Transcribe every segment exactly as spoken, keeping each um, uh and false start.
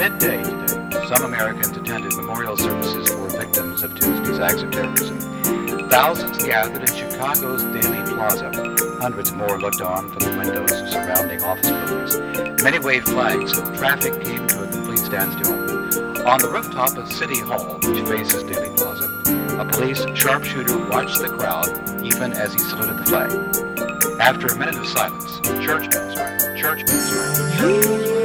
midday today, some Americans attended memorial services for victims of Tuesday's acts of terrorism. Thousands gathered in Chicago's Daley Plaza. Hundreds more looked on from the windows surrounding office buildings. Many waved flags. Traffic came to a complete standstill. On the rooftop of City Hall, which faces Daley Plaza, a police sharpshooter watched the crowd even as he saluted the flag. After a minute of silence, church bells rang. Church bells rang. Church bells rang.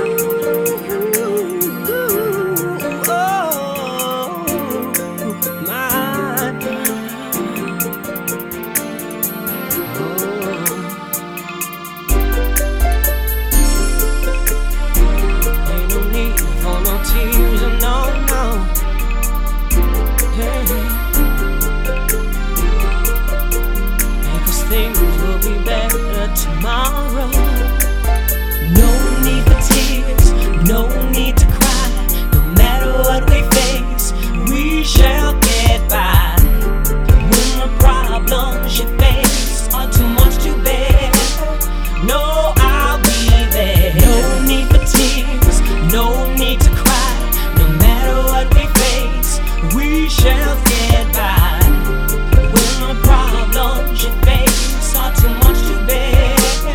Tomorrow, no need for tears, no need to cry. No matter what we face, we shall get by. When the problems you face are too much to bear, no, I'll be there. No need for tears, no need to cry. No matter what we face, we shall get by. When the problems you face are too much to bear,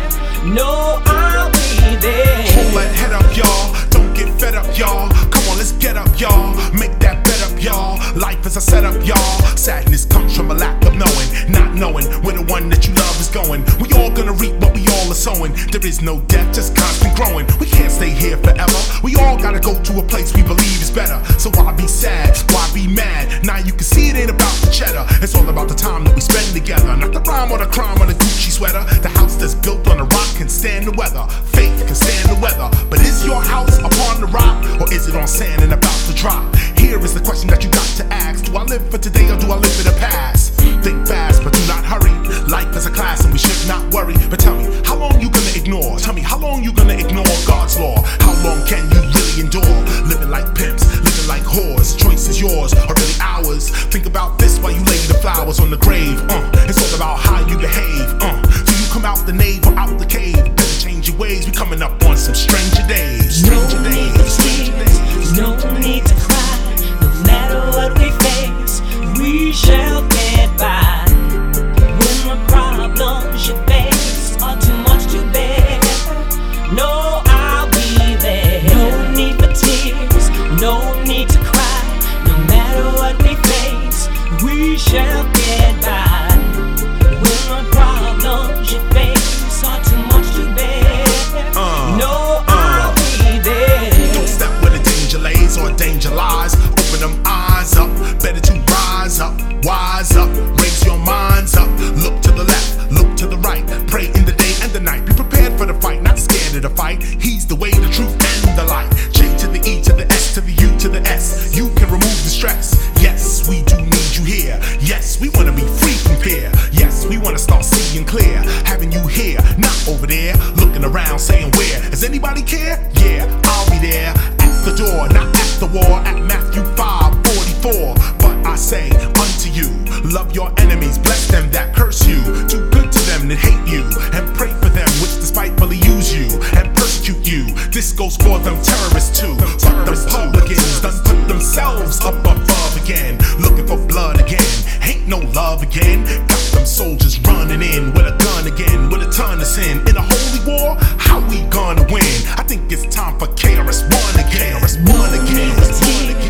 no, I'll be there. Hold that head up, y'all. Don't get fed up, y'all. Come on, let's get up, y'all. Make that bed up, y'all. Life is a setup, y'all. Sadness comes from a lack of knowing, not knowing where the one that you love is going. We all gonna reap what we all are sowing. There is no death, just constant growing. We can't stay here forever. We all gotta go to a place we believe is better. So why be sad? Why be mad? Now you can see it ain't about the cheddar. It's all about the time that we spend together. Not the rhyme or the crime or the Gucci sweater. The house that's built on a rock can stand the weather. Faith can stand the weather. But is your house upon the rock, or is it on sand and about to drop? Here is the question that you got to ask. Do I live for today or do I live for the past? Think fast, but do not hurry. Life is a class and we should not worry. But tell me, how long you gonna ignore? Tell me, how long you gonna ignore God's law? How long can you really endure? Living like pimps, living like whores. Choice is yours, or really ours. Think about this while you lay the flowers on the grave. Uh, it's all about how you behave. Uh, do you come out the nave or out the cave? Better change your ways, we coming up on some stranger days. Stranger no days, need stranger to days. No need to cry. No matter what we face, we shall get by. When the problems you face are too much to bear, no, I'll be there. No need for tears, no need to cry. No matter what we face, we shall get by. When the problems you face are too much to bear, Uh, no, I'll be there. Don't step where the danger lays or danger lies. Open them eyes up, better to rise up, wise up, raise your minds up. Look to the left, look to the right. Pray in the day and the night. Be prepared for the fight, not scared of the fight. He's the way, the truth, and the light. J to the E to the S to the U to the S. You can remove the stress. Yes, we do need you here. Yes, we wanna be free from fear. Yes, we wanna start seeing clear. Having you here, not over there. Looking around saying where. Does anybody care? Yeah, I'll be there. At the door, not at the war. At Matthew five forty-four. But I say unto you, love your enemies, bless them that curse you. Do good to them that hate you, and pray for them which despitefully use you and persecute you. This goes for them terrorists too. But the Republicans done put themselves up above again, looking for blood again. Ain't no love again. Got them soldiers running in with a gun again, with a ton of sin. In a holy war, how we gonna win? I think it's time for K R S One again. K R S One again.